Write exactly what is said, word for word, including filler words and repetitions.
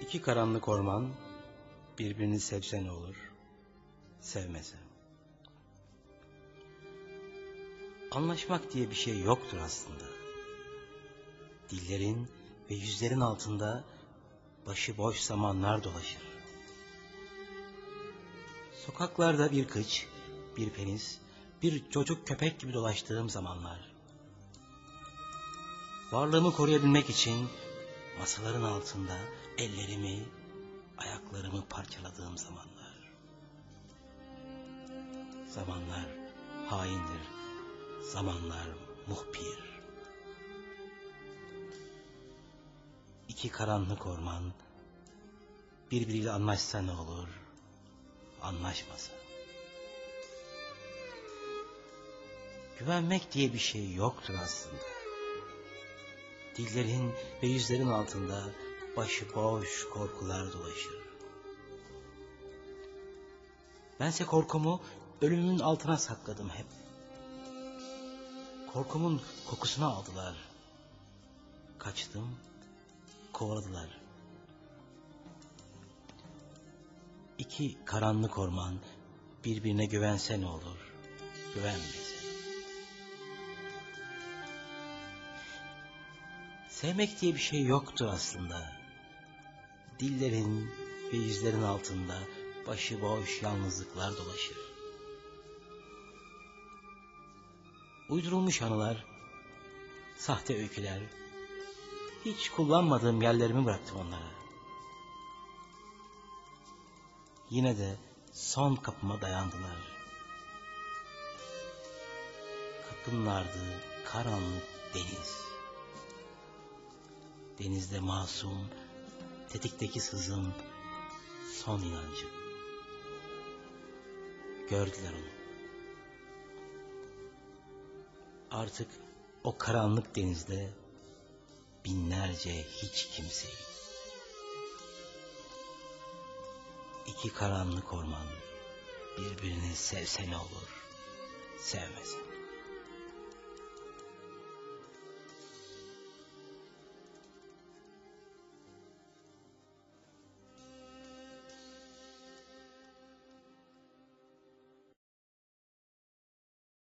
İki karanlık orman birbirini sevse ne olur, sevmese. Anlaşmak diye bir şey yoktur aslında. Dillerin ve yüzlerin altında başıboş zamanlar dolaşır. Sokaklarda bir kıç, bir penis, bir çocuk köpek gibi dolaştığım zamanlar. Varlığımı koruyabilmek için masaların altında ellerimi, ayaklarımı parçaladığım zamanlar. Zamanlar haindir, zamanlar muhbir. İki karanlık orman birbiriyle anlaşsa ne olur, anlaşmasa. Güvenmek diye bir şey yoktur aslında. Dillerin ve yüzlerin altında başıboş korkular dolaşır. Bense korkumu ölümün altına sakladım hep. Korkumun kokusunu aldılar. Kaçtım, kovaladılar. İki karanlık orman birbirine güvense ne olur, güvenmese. Sevmek diye bir şey yoktur aslında. Dillerin ve yüzlerin altında başıboş yalnızlıklar dolaşır. Uydurulmuş anılar, sahte öyküler, hiç kullanmadığım yerlerimi bıraktım onlara. Yine de son kapıma dayandılar. Kapınlardı karanlık deniz. Denizde masum, tetikteki sızım, son inancım. Gördüler onu. Artık o karanlık denizde binlerce hiç kimseyi. İki karanlık orman birbirini sevse ne olur, sevmesin.